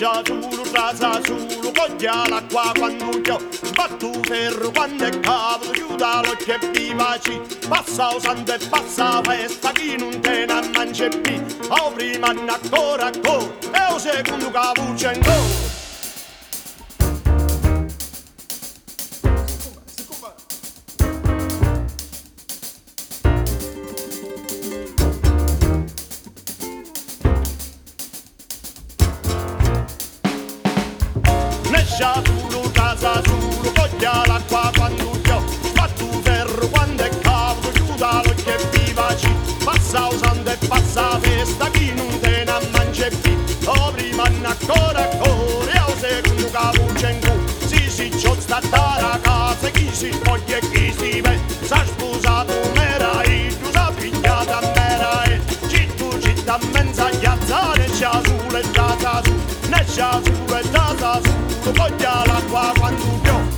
Nescia solo, rasa solo, coglia l'acqua quando io batto ferro quando è capo, chiuda l'occhio e vivaci. Passa usando e passa festa, chi non te ne mangia più. O prima ancora, e o secondo che voce in go. Nescia solo, casa solo, coglia l'acqua quando io batto ferro quando è capo, chiuda l'occhio e vivaci. Passa usando e passa festa, chi non te ne mangia più. O prima ancora, e o secondo che voce in cu. Si c'ho sta la casa, chi si spoglia e chi si vede. S'ha sposato mera e tu s'ha pigliata mera e citta mezza chiazza, nescia solo e casa su, nescia solo e casa su, coglia l'acqua quando piove.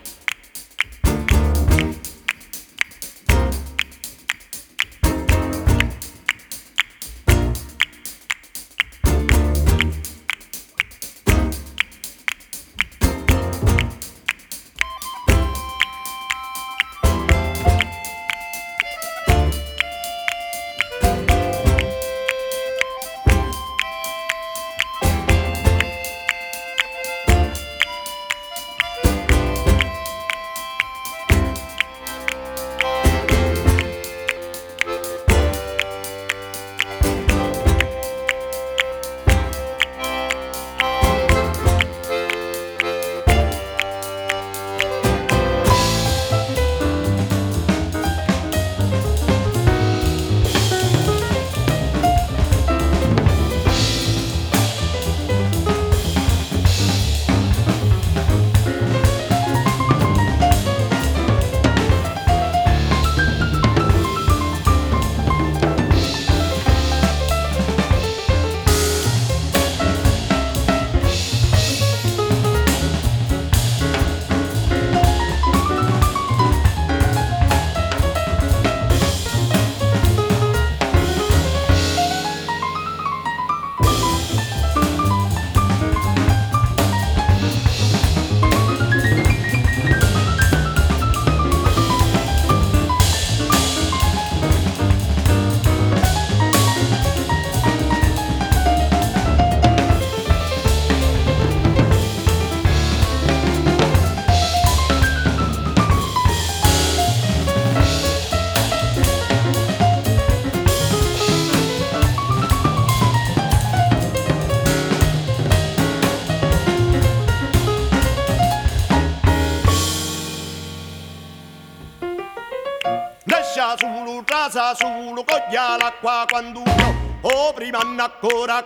Nescia solo, rasa solo, coglia l'acqua quando io. O prima ancora,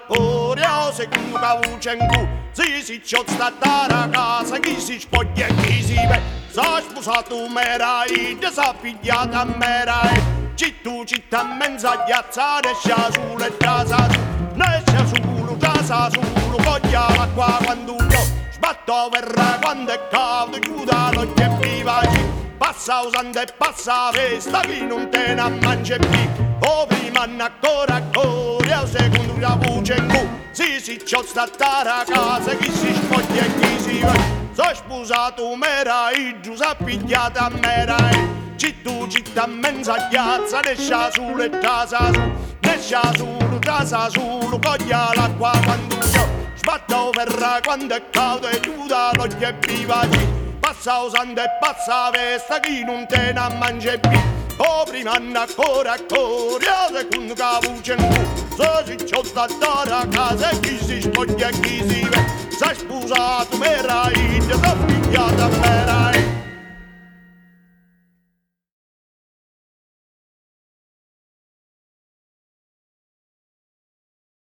o secondo che voce in cu. Si c'ho sta la casa, chi si spoglia e chi si vede. S'ha sposato mera e s'ha pigliata mera e citta mezza chiazza, nescia solo e rasa su, nescia solo, rasa solo, coglia l'acqua quando io. Sbatto verrà quando è caldo, chiuda l'occhio e vivaci. Passa usando e passa festa, chi non te ne mangia più. O prima ancora, o secondo la voce in cu. Si c'ho sta la casa, chi si spoglia e chi si vede. S'ho sposato mera e giù s'ha pigliata mera e citta mezza chiazza, nescia solo e casa su, nescia solo, casa solo, coglia l'acqua quando io. Sbatto verrà quando è caldo e chiuda l'occhio e vivaci. Passa usando e passa festa, chi non te ne mangia più. O prima ancora, o secondo che voce in cu. Si c'ho sta la casa, chi si spoglia e chi si vede. S'ha sposato mera e s'ha pigliata mera e